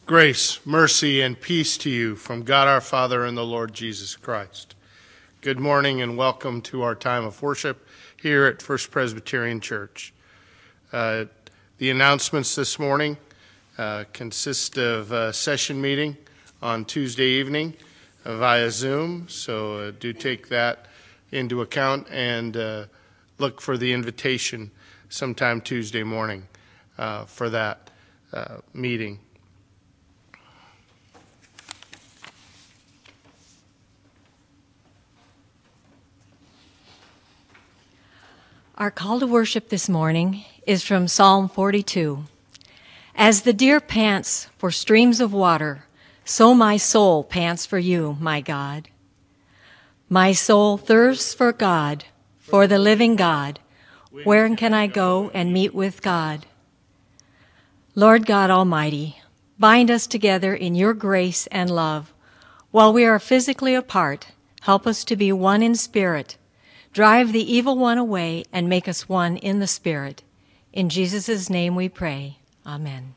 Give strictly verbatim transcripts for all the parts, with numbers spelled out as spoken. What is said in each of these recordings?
Grace, mercy, and peace to you from God our Father and the Lord Jesus Christ. Good morning and welcome to our time of worship here at First Presbyterian Church. Uh, the announcements this morning uh, consist of a session meeting on Tuesday evening uh, via Zoom, so uh, do take that into account and uh, look for the invitation sometime Tuesday morning uh, for that uh, meeting. Our call to worship this morning is from Psalm forty-two. As the deer pants for streams of water, so my soul pants for you, my God. My soul thirsts for God, for the living God. Where can I go and meet with God? Lord God Almighty, bind us together in your grace and love. While we are physically apart, help us to be one in spirit. Drive the evil one away and make us one in the Spirit. In Jesus' name we pray. Amen.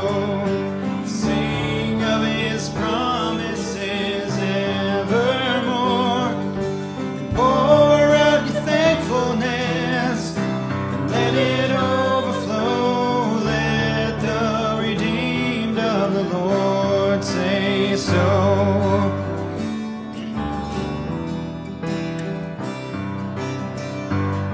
Sing of his promises evermore.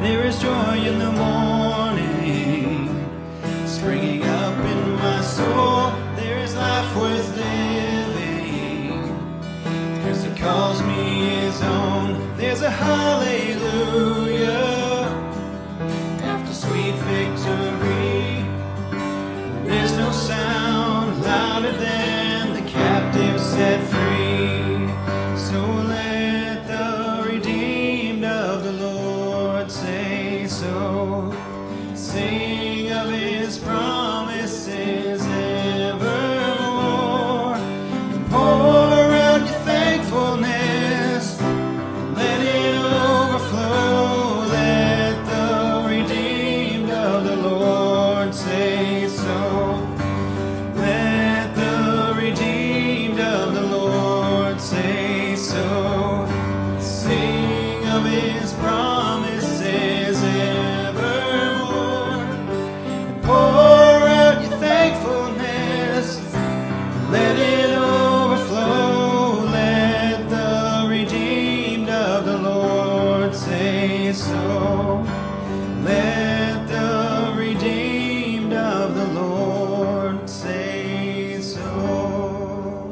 there is joy in the morning, springing up in my soul. There is life worth living, 'cause he calls me his own. There's a hallelujah after sweet victory. There's no sound louder than the captive set free. So let the redeemed of the Lord say so. Sing of his promises evermore. And pour out your thankfulness. Let it overflow. Let the redeemed of the Lord say so. Let the redeemed of the Lord say so. Sing of his promises evermore. And pour out your thankfulness. Let it overflow. Let the redeemed of the Lord say so. Let the redeemed of the Lord say so.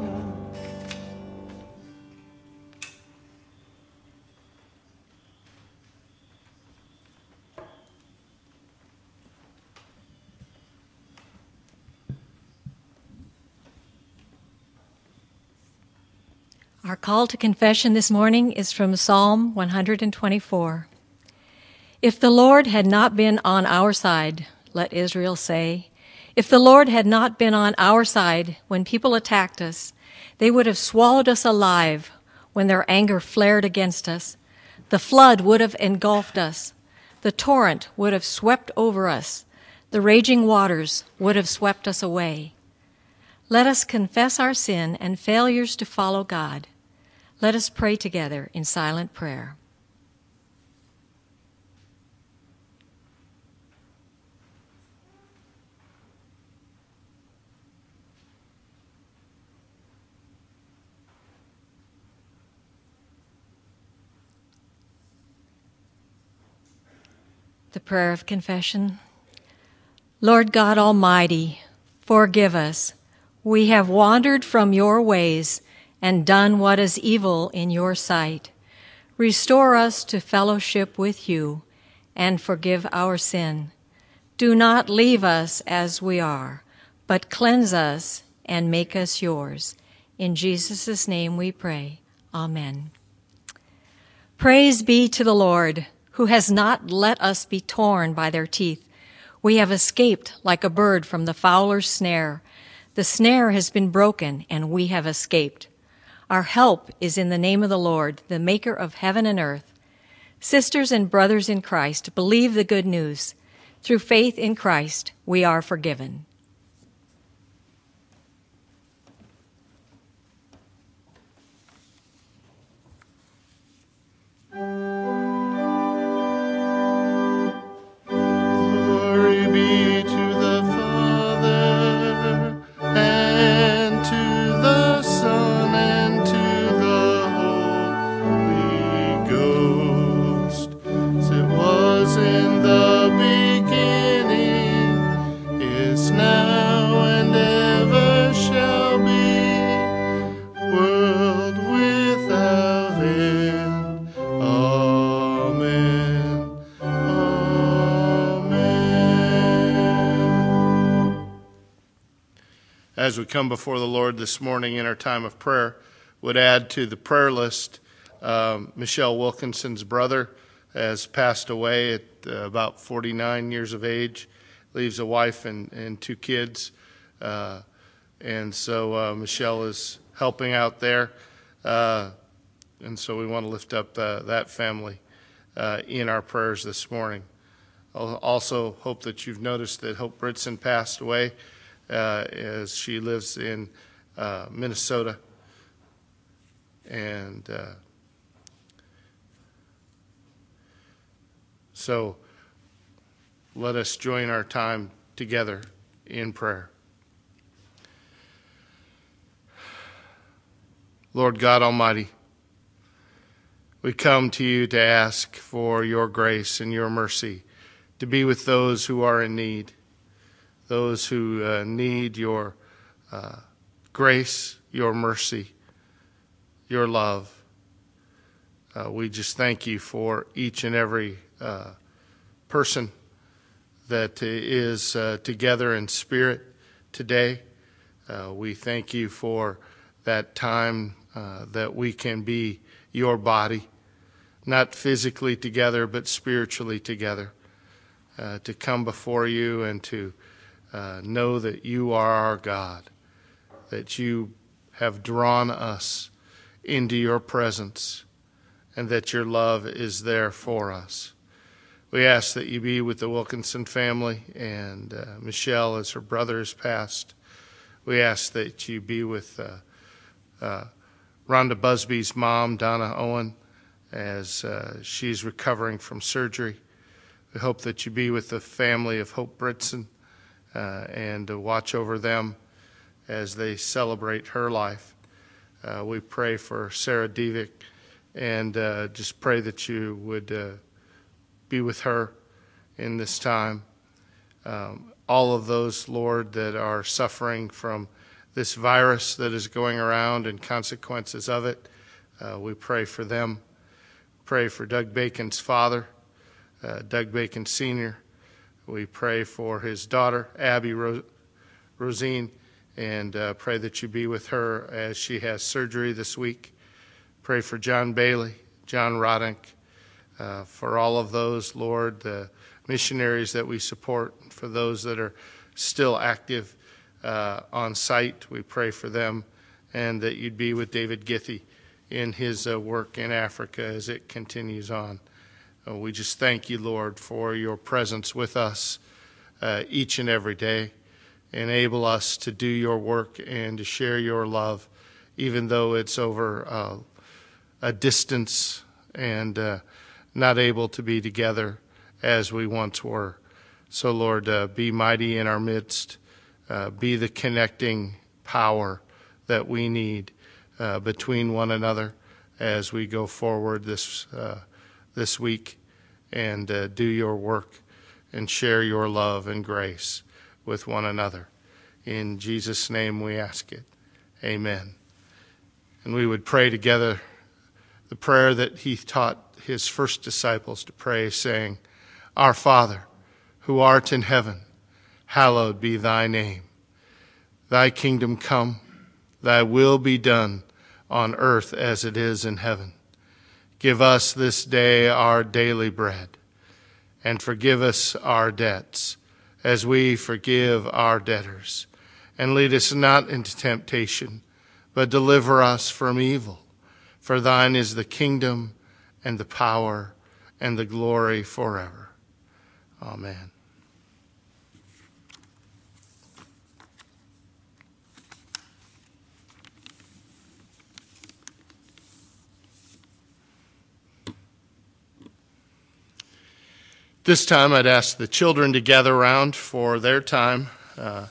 Our call to confession this morning is from Psalm one hundred twenty-four. If the Lord had not been on our side, let Israel say, if the Lord had not been on our side when people attacked us, they would have swallowed us alive when their anger flared against us. The flood would have engulfed us. The torrent would have swept over us. The raging waters would have swept us away. Let us confess our sin and failures to follow God. Let us pray together in silent prayer. The prayer of confession. Lord God Almighty, forgive us. We have wandered from your ways and done what is evil in your sight. Restore us to fellowship with you and forgive our sin. Do not leave us as we are, but cleanse us and make us yours. In Jesus' name we pray. Amen. Praise be to the Lord, who has not let us be torn by their teeth. We have escaped like a bird from the fowler's snare. The snare has been broken, and we have escaped. Our help is in the name of the Lord, the maker of heaven and earth. Sisters and brothers in Christ, believe the good news. Through faith in Christ, we are forgiven. Glory be to the Father, and to the Son, and to the Holy Ghost, as it was in the beginning, is now, and ever shall be, world without end. Amen. Amen. As we come before the Lord this morning in our time of prayer, would add to the prayer list, um, Michelle Wilkinson's brother has passed away at uh, about forty-nine years of age, leaves a wife and, and two kids. Uh, and so uh, Michelle is helping out there. Uh, and so we want to lift up uh, that family uh, in our prayers this morning. I'll also hope that you've noticed that Hope Britson passed away uh, as she lives in uh, Minnesota. And uh, so let us join our time together in prayer. Lord God Almighty, We come to you to ask for your grace and your mercy to be with those who are in need, those who uh, need your uh, grace, your mercy, your love. Uh, we just thank you for each and every uh, person that is uh, together in spirit today. Uh, we thank you for that time uh, that we can be your body, not physically together, but spiritually together, uh, to come before you and to uh, know that you are our God, that you have drawn us into your presence, and that your love is there for us. We ask that you be with the Wilkinson family and uh, Michelle as her brother has passed. We ask that you be with uh, uh, Rhonda Busby's mom, Donna Owen, as uh, she's recovering from surgery. We hope that you be with the family of Hope Britson uh, and to watch over them as they celebrate her life. Uh, we pray for Sarah Devick and uh, just pray that you would uh, be with her in this time. Um, all of those, Lord, that are suffering from this virus that is going around and consequences of it, uh, we pray for them. Pray for Doug Bacon's father, uh, Doug Bacon Senior We pray for his daughter, Abby Ro- Rosine, and uh, pray that you be with her as she has surgery this week. Pray for John Bailey, John Rodink, uh, for all of those, Lord, the missionaries that we support, for those that are still active uh, on site. We pray for them, and that you'd be with David Githy in his uh, work in Africa as it continues on. Uh, we just thank you, Lord, for your presence with us uh, each and every day. Enable us to do your work and to share your love, even though it's over uh, a distance and uh, not able to be together as we once were. So, Lord, uh, be mighty in our midst. Uh, be the connecting power that we need uh, between one another as we go forward this uh, this week and uh, do your work and share your love and grace with one another. In Jesus' name we ask it. Amen. And we would pray together the prayer that he taught his first disciples to pray, saying, Our Father, who art in heaven, hallowed be thy name. Thy kingdom come, thy will be done on earth as it is in heaven. Give us this day our daily bread, and forgive us our debts, as we forgive our debtors. And lead us not into temptation, but deliver us from evil. For thine is the kingdom, and the power, and the glory forever. Amen. This time I'd ask the children to gather around for their time. Uh,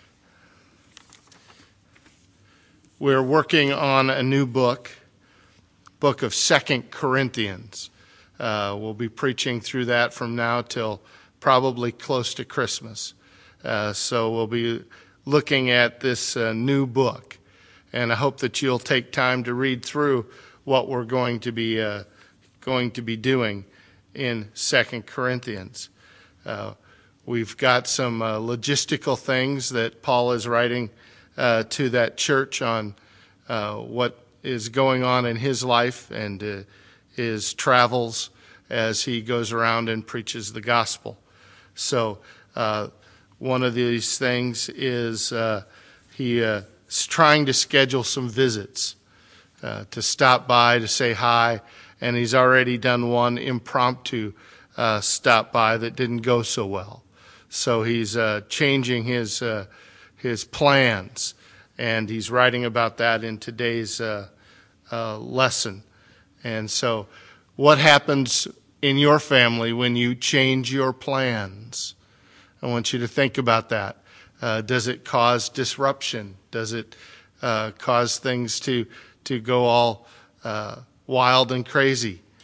we're working on a new book, book of Second Corinthians. Uh, we'll be preaching through that from now till probably close to Christmas. Uh, so we'll be looking at this uh, new book. And I hope that you'll take time to read through what we're going to be uh, going to be doing in Second Corinthians. Uh, we've got some uh, logistical things that Paul is writing uh, to that church on uh, what is going on in his life and uh, his travels as he goes around and preaches the gospel. So uh, one of these things is uh, he uh, is trying to schedule some visits uh, to stop by, to say hi, and he's already done one impromptu uh, stop by that didn't go so well. So he's uh, changing his uh, his plans, and he's writing about that in today's uh, uh, lesson. And so what happens in your family when you change your plans? I want you to think about that. Uh, does it cause disruption? Does it uh, cause things to, to go all uh, wild and crazy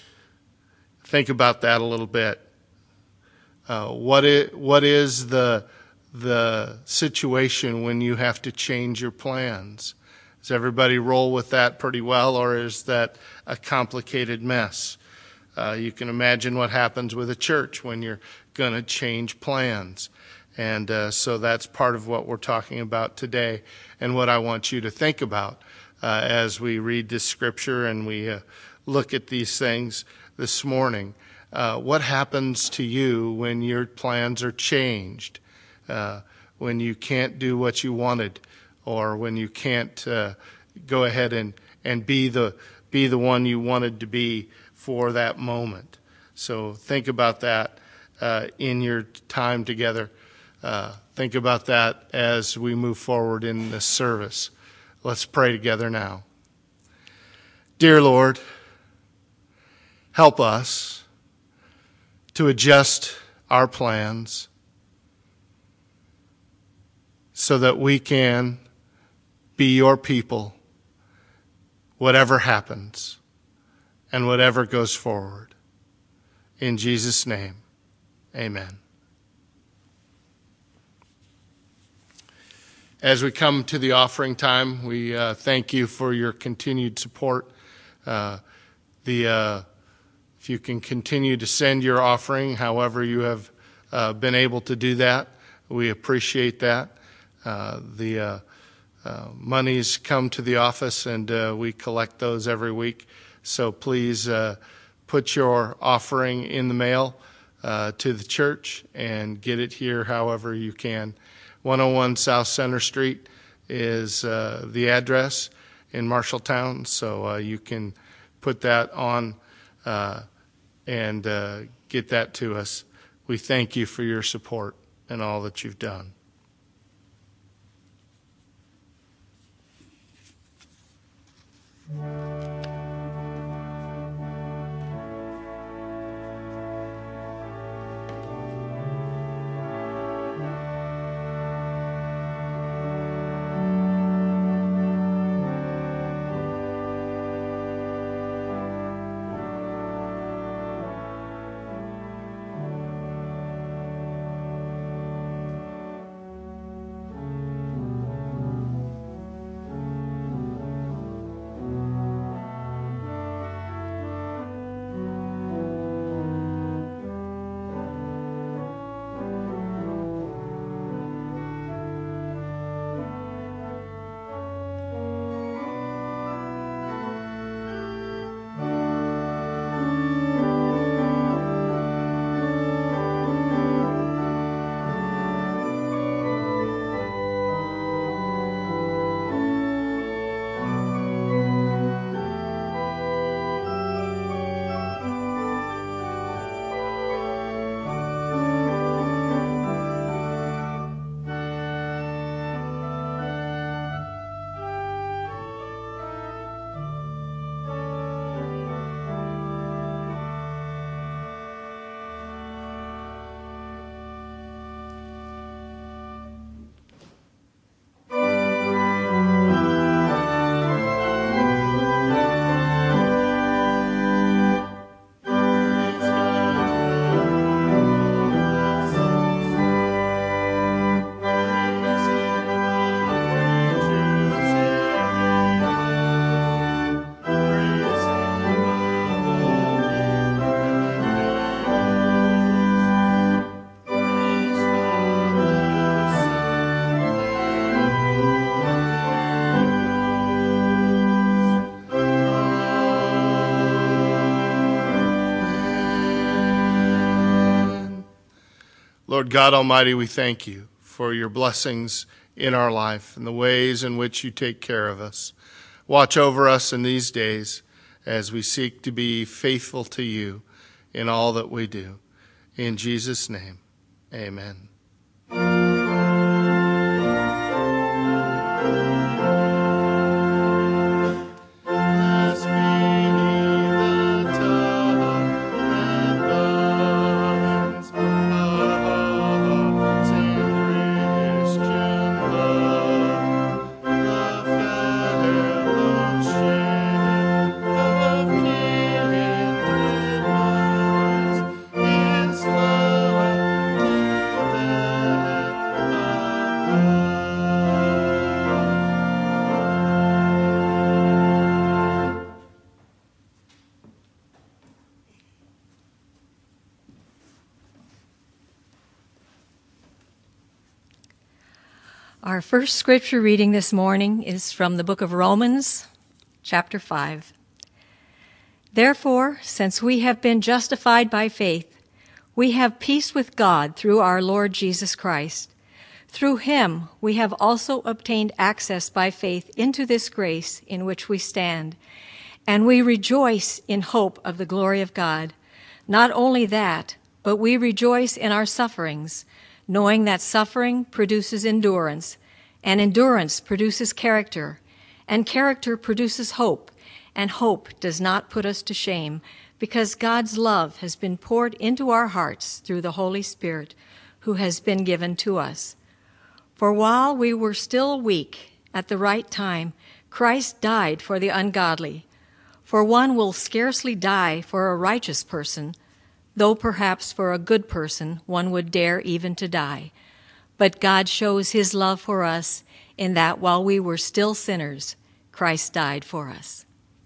think about that a little bit. Uh, what is, what is the the situation when you have to change your plans? Does everybody roll with that pretty well, or is that a complicated mess? Uh, you can imagine what happens with a church when you're going to change plans. And uh, so that's part of what we're talking about today, and what I want you to think about uh, as we read this scripture and we uh, look at these things this morning. Uh, what happens to you when your plans are changed, uh, when you can't do what you wanted, or when you can't uh, go ahead and, and be the be the one you wanted to be for that moment? So think about that uh, in your time together. Uh, think about that as we move forward in this service. Let's pray together now. Dear Lord, help us to adjust our plans so that we can be your people, whatever happens and whatever goes forward. In Jesus' name, amen. As we come to the offering time, we uh, thank you for your continued support. Uh, the uh, if you can continue to send your offering, however you have uh, been able to do that, we appreciate that. Uh, the uh, uh, monies come to the office, and uh, we collect those every week. So please uh, put your offering in the mail uh, to the church and get it here however you can. one oh one South Center Street is uh, the address in Marshalltown, so uh, you can put that on uh, and uh, get that to us. We thank you for your support and all that you've done. Lord God Almighty, we thank you for your blessings in our life and the ways in which you take care of us. Watch over us in these days as we seek to be faithful to you in all that we do. In Jesus' name, amen. Of King and Our first scripture reading this morning is from the book of Romans, chapter five. Therefore, since we have been justified by faith, we have peace with God through our Lord Jesus Christ. Through him we have also obtained access by faith into this grace in which we stand, and we rejoice in hope of the glory of God. Not only that, but we rejoice in our sufferings, knowing that suffering produces endurance, and endurance produces character, and character produces hope, and hope does not put us to shame, because God's love has been poured into our hearts through the Holy Spirit, who has been given to us. For while we were still weak, at the right time, Christ died for the ungodly. For one will scarcely die for a righteous person, though perhaps for a good person one would dare even to die. But God shows his love for us in that while we were still sinners, Christ died for us.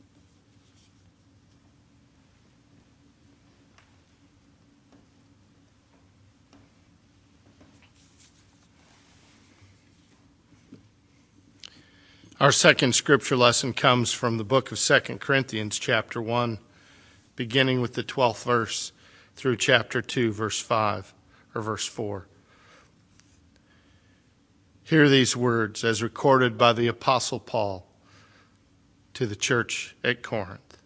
Our second scripture lesson comes from the book of Second Corinthians, chapter one, beginning with the twelfth verse through chapter two, verse five, or verse four. Hear these words as recorded by the Apostle Paul to the church at Corinth.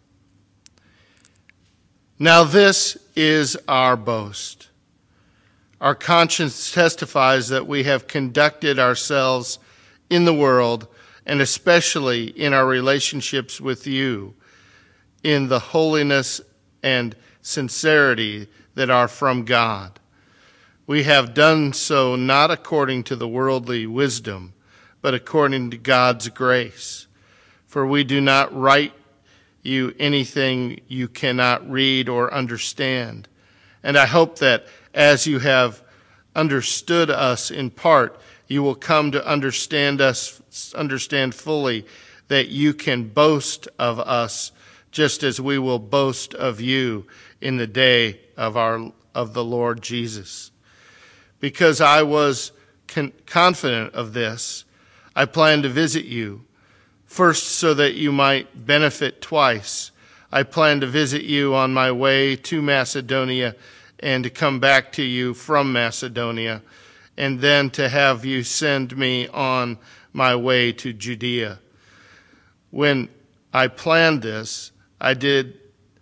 Now this is our boast. Our conscience testifies that we have conducted ourselves in the world, and especially in our relationships with you, in the holiness and sincerity that are from God. We have done so not according to the worldly wisdom, but according to God's grace. For we do not write you anything you cannot read or understand. And I hope that as you have understood us in part, you will come to understand us, understand fully that you can boast of us just as we will boast of you in the day of our of the Lord Jesus. Because I was con- confident of this, I planned to visit you, first so that you might benefit twice. I planned to visit you on my way to Macedonia and to come back to you from Macedonia, and then to have you send me on my way to Judea. When I planned this, I did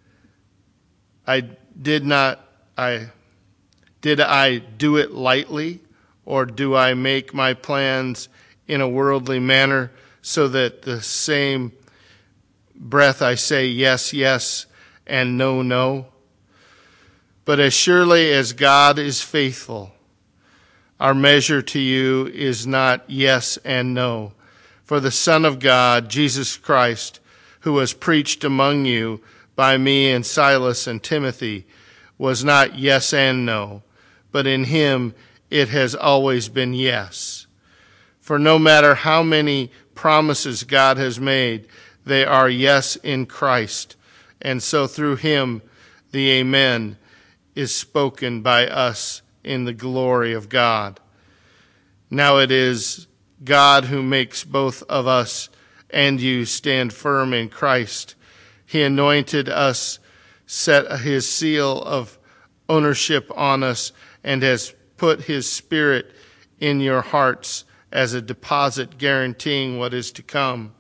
I did not I did I do it lightly, or do I make my plans in a worldly manner so that the same breath I say yes, yes, and no, no? But as surely as God is faithful, our measure to you is not yes and no. For the Son of God, Jesus Christ, who was preached among you by me and Silas and Timothy, was not yes and no, but in him it has always been yes. For no matter how many promises God has made, they are yes in Christ. And so through him, the Amen is spoken by us in the glory of God. Now it is God who makes both of us and you stand firm in Christ. He anointed us, set his seal of ownership on us, and has put his Spirit in your hearts as a deposit guaranteeing what is to come.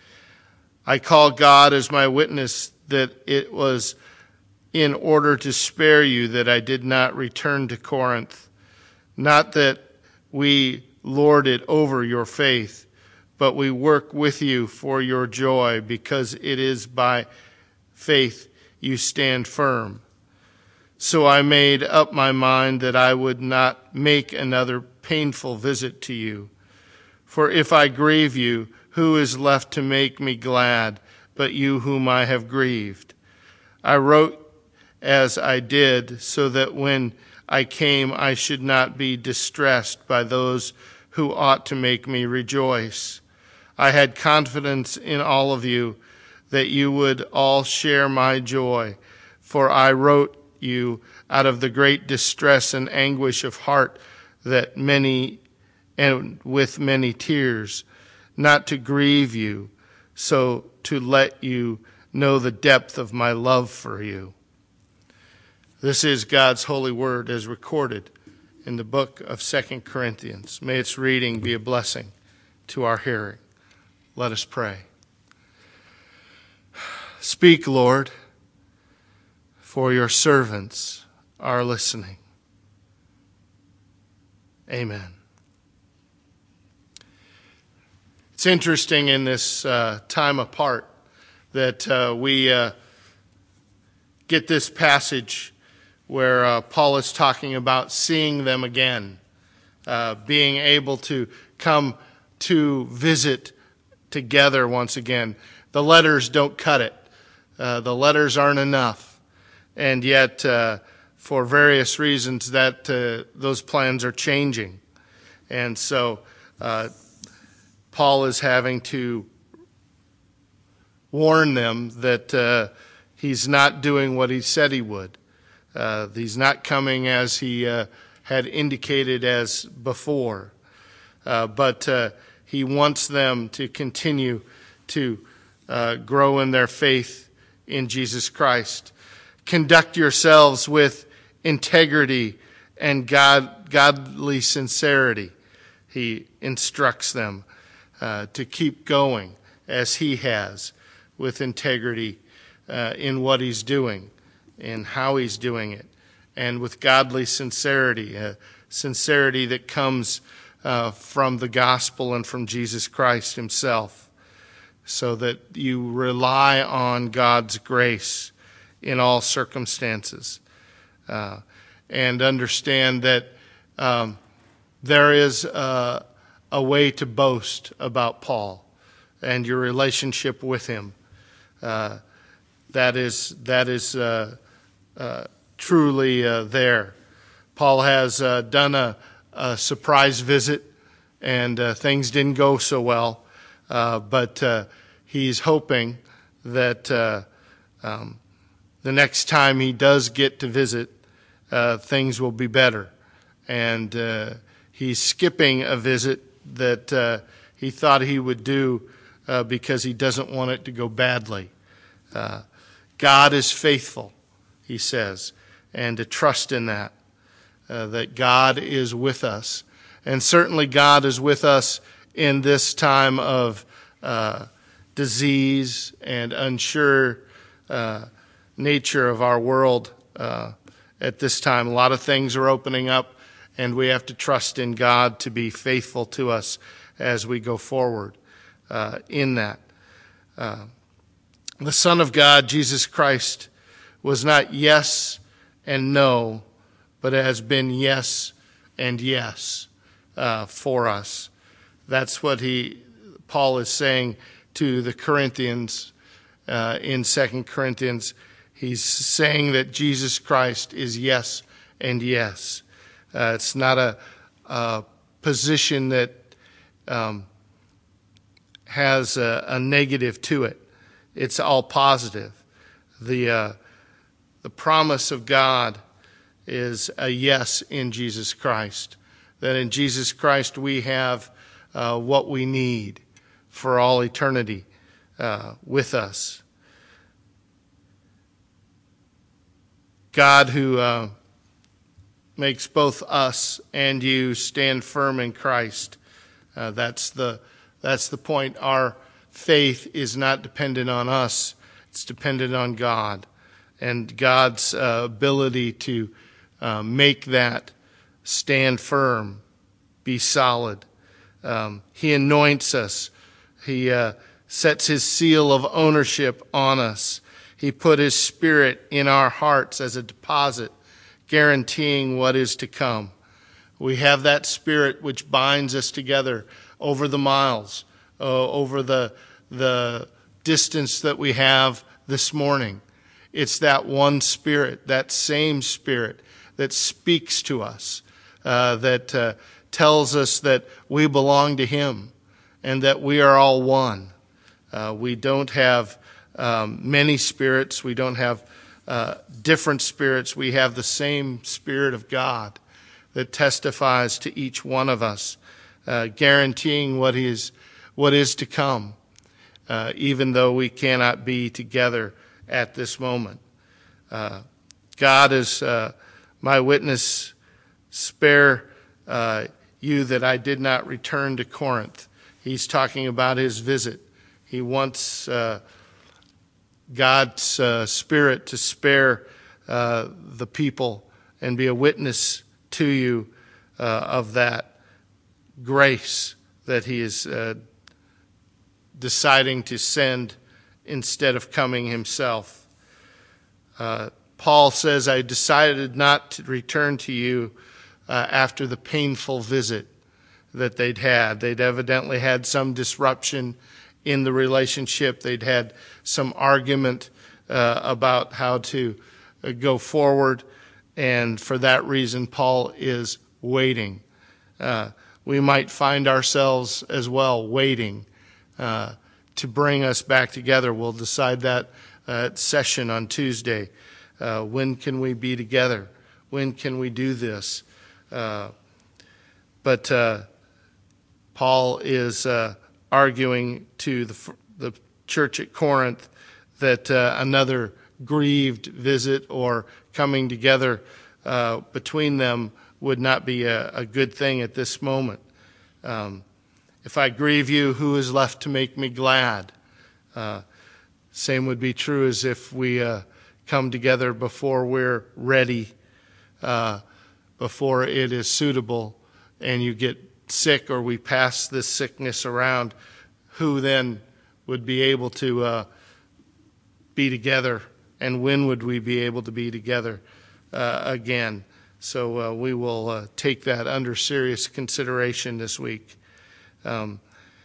I call God as my witness that it was in order to spare you that I did not return to Corinth. Not that we lord it over your faith, but we work with you for your joy, because it is by faith you stand firm. So I made up my mind that I would not make another painful visit to you. For if I grieve you, who is left to make me glad but you whom I have grieved? I wrote as I did, so that when I came I should not be distressed by those who ought to make me rejoice. I had confidence in all of you that you would all share my joy, for I wrote you out of the great distress and anguish of heart that many and with many tears, not to grieve you, so to let you know the depth of my love for you. This is God's holy word as recorded in the book of Second Corinthians. May its reading be a blessing to our hearing. Let us pray. Speak, Lord, for your servants are listening. Amen. It's interesting in this uh, time apart that uh, we uh, get this passage where uh, Paul is talking about seeing them again, uh, being able to come to visit together once again. The letters don't cut it. Uh, the letters aren't enough. And yet, uh, for various reasons, that uh, those plans are changing. And so uh, Paul is having to warn them that uh, he's not doing what he said he would. Uh, he's not coming as he uh, had indicated as before. Uh, but uh, he wants them to continue to uh, grow in their faith in Jesus Christ. Conduct yourselves with integrity and God, godly sincerity. He instructs them uh, to keep going as he has, with integrity uh, in what he's doing and how he's doing it, and with godly sincerity, a sincerity that comes uh, from the gospel and from Jesus Christ himself, so that you rely on God's grace in all circumstances, uh, and understand that um, there is a, a way to boast about Paul and your relationship with him. Uh, that is that is uh, uh, truly uh, there. Paul has uh, done a, a surprise visit, and uh, things didn't go so well, uh, but uh, he's hoping that uh, um, the next time he does get to visit, uh, things will be better. And uh, he's skipping a visit that uh, he thought he would do uh, because he doesn't want it to go badly. Uh, God is faithful, he says, and to trust in that, uh, that God is with us. And certainly God is with us in this time of uh, disease and unsure uh, nature of our world uh, at this time. A lot of things are opening up, and we have to trust in God to be faithful to us as we go forward uh, in that. Uh, the Son of God, Jesus Christ, was not yes and no, but has been yes and yes uh, for us. That's what he, Paul is saying to the Corinthians uh, in Second Corinthians. He's saying that Jesus Christ is yes and yes. Uh, it's not a, a position that um, has a, a negative to it. It's all positive. The uh, the promise of God is a yes in Jesus Christ. That in Jesus Christ we have uh, what we need for all eternity uh, with us. God who uh, makes both us and you stand firm in Christ. Uh, that's the that's the point. Our faith is not dependent on us. It's dependent on God and God's uh, ability to uh, make that stand firm, be solid. Um, he anoints us. He uh, sets his seal of ownership on us. He put his Spirit in our hearts as a deposit, guaranteeing what is to come. We have that Spirit which binds us together over the miles, uh, over the the distance that we have this morning. It's that one Spirit, that same Spirit that speaks to us, uh, that uh, tells us that we belong to him and that we are all one. Uh, we don't have um, many spirits. We don't have uh, different spirits. We have the same Spirit of God that testifies to each one of us uh, guaranteeing what is, what is to come, uh, even though we cannot be together at this moment. Uh, God is uh, my witness. Spare uh, you that I did not return to Corinth. He's talking about his visit. He wants uh, God's uh, Spirit to spare uh, the people and be a witness to you uh, of that grace that he is uh, deciding to send instead of coming himself. Uh, Paul says, I decided not to return to you uh, after the painful visit that they'd had. They'd evidently had some disruption in the relationship. They'd had some argument uh, about how to uh, go forward. And for that reason, Paul is waiting. Uh, we might find ourselves as well waiting uh, to bring us back together. We'll decide that uh, at session on Tuesday. Uh, when can we be together? When can we do this? Uh, but uh, Paul is uh, arguing to the, the church at Corinth that uh, another grieved visit or coming together uh, between them would not be a, a good thing at this moment. Um, if I grieve you, who is left to make me glad? Uh, same would be true as if we uh, come together before we're ready, uh, before it is suitable, and you get sick or we pass this sickness around. Who then would be able to uh, be together, and when would we be able to be together uh, again? So uh, we will uh, take that under serious consideration this week. Um,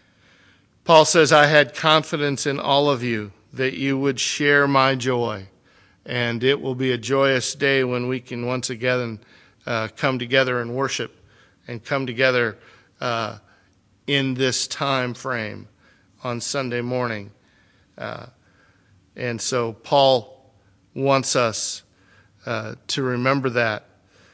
Paul says, I had confidence in all of you that you would share my joy, and it will be a joyous day when we can once again uh, come together and worship and come together uh, in this time frame on Sunday morning. Uh, and so Paul wants us uh, to remember that.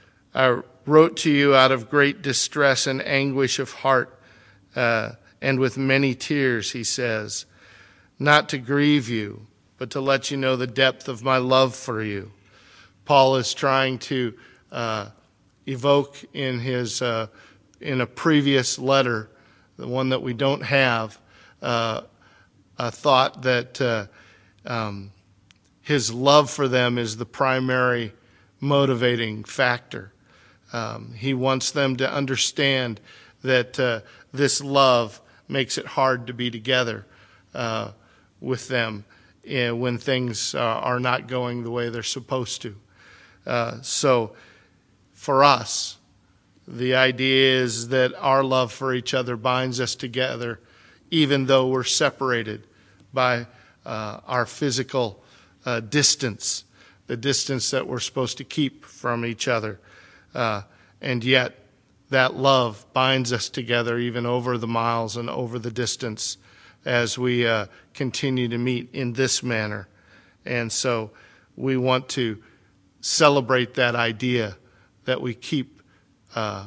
I wrote to you out of great distress and anguish of heart, uh, and with many tears, he says, not to grieve you, but to let you know the depth of my love for you. Paul is trying to uh, evoke in his uh, in a previous letter, the one that we don't have, uh, a thought that uh, um, his love for them is the primary motivating factor. Um, he wants them to understand that uh, this love makes it hard to be together uh, with them uh, when things uh, are not going the way they're supposed to. Uh, so for us, the idea is that our love for each other binds us together even though we're separated by uh, our physical uh, distance, the distance that we're supposed to keep from each other. Uh, and yet that love binds us together even over the miles and over the distance as we uh, continue to meet in this manner. And so we want to celebrate that idea that we keep uh,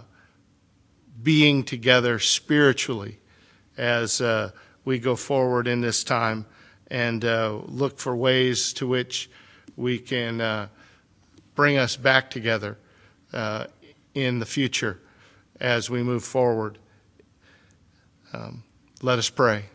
being together spiritually as uh, we go forward in this time, and uh, look for ways to which we can uh, bring us back together uh, in the future as we move forward. Um, let us pray.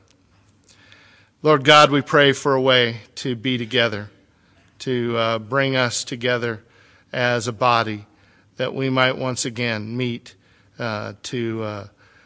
Lord God, we pray for a way to be together, to uh, bring us together as a body, that we might once again meet uh, to uh,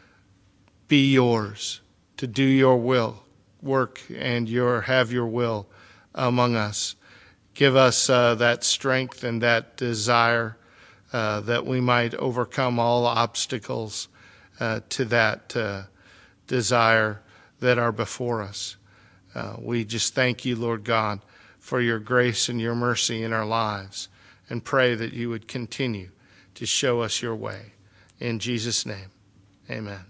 be yours, to do your will, work and your have your will among us. Give us uh, that strength and that desire uh, that we might overcome all obstacles uh, to that uh, desire that are before us. Uh, we just thank you, Lord God, for your grace and your mercy in our lives, and pray that you would continue to show us your way. In Jesus' name, amen.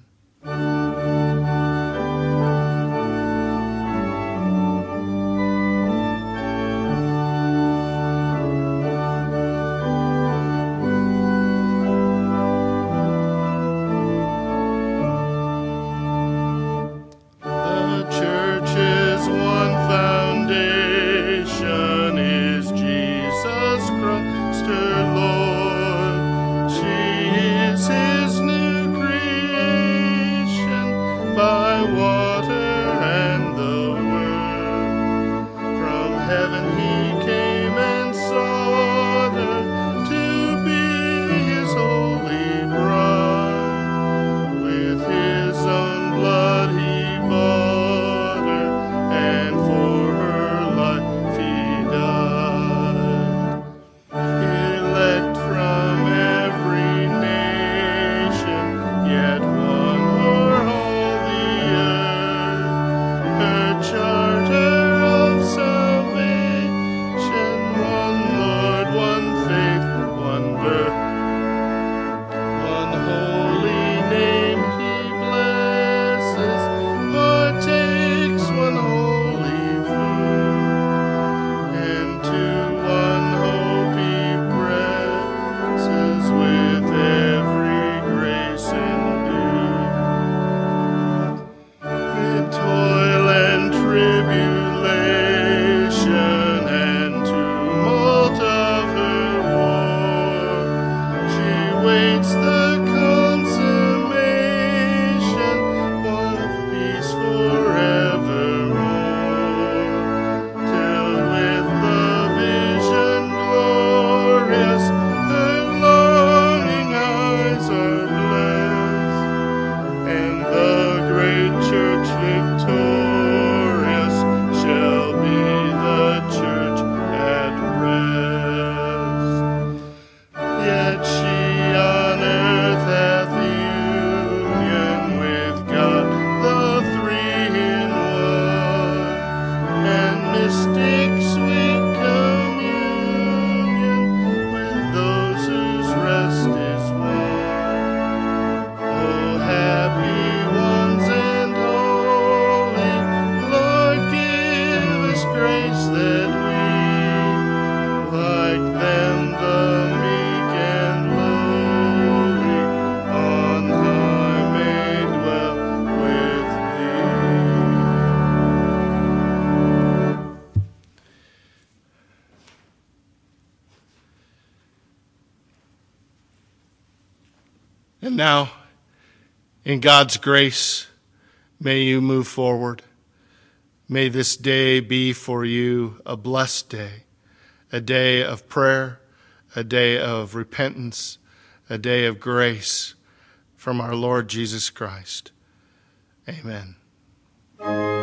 And now, in God's grace, may you move forward. May this day be for you a blessed day, a day of prayer, a day of repentance, a day of grace from our Lord Jesus Christ. Amen.